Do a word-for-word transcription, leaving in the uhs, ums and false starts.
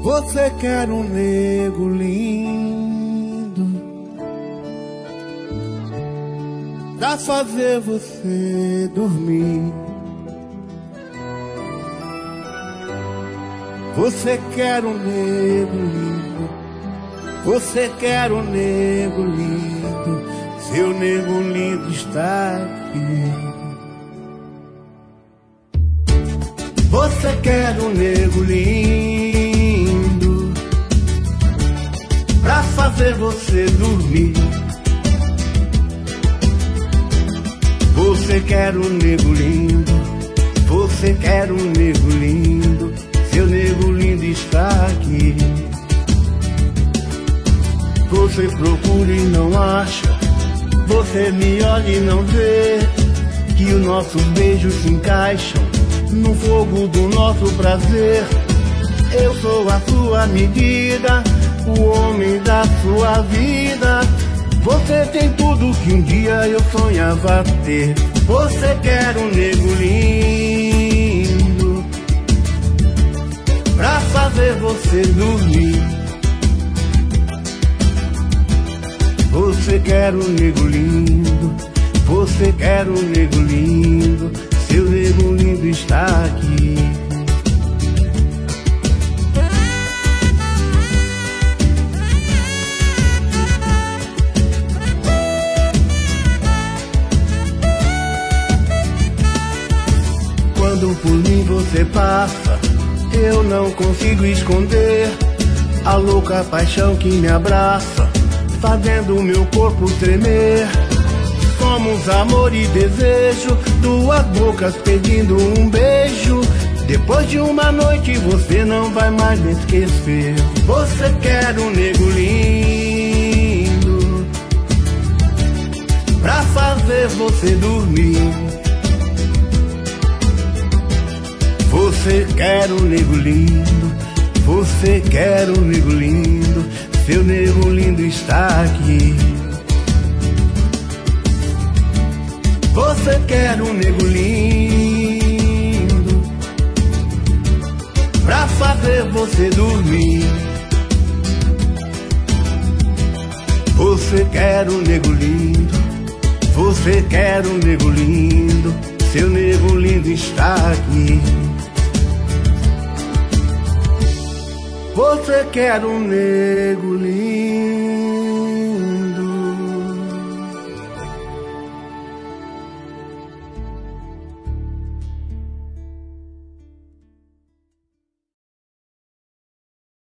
Você quer um nego lindo pra fazer você dormir. Você quer um nego lindo, você quer um nego lindo, seu nego lindo está aqui. Você quer um nego lindo pra fazer você dormir. Você quer um nego lindo, você quer um nego lindo, seu nego lindo está aqui. Você procura e não acha, você me olha e não vê que os nossos beijos se encaixam no fogo do nosso prazer. Eu sou a sua medida, o homem da sua vida. Você tem tudo que um dia eu sonhava ter. Você quer um nego lindo pra fazer você dormir. Você quer um nego lindo, você quer um nego lindo, seu nego lindo está aqui. Quando por mim você passa, eu não consigo esconder a louca paixão que me abraça, fazendo o meu corpo tremer. Somos amor e desejo, duas bocas pedindo um beijo. Depois de uma noite você não vai mais me esquecer. Você quer um nego lindo pra fazer você dormir. Você quer um nego lindo, você quer um nego lindo, seu nego lindo está aqui. Você quer um nego lindo pra fazer você dormir. Você quer um nego lindo, você quer um nego lindo, seu nego lindo está aqui. Você quer um nego lindo.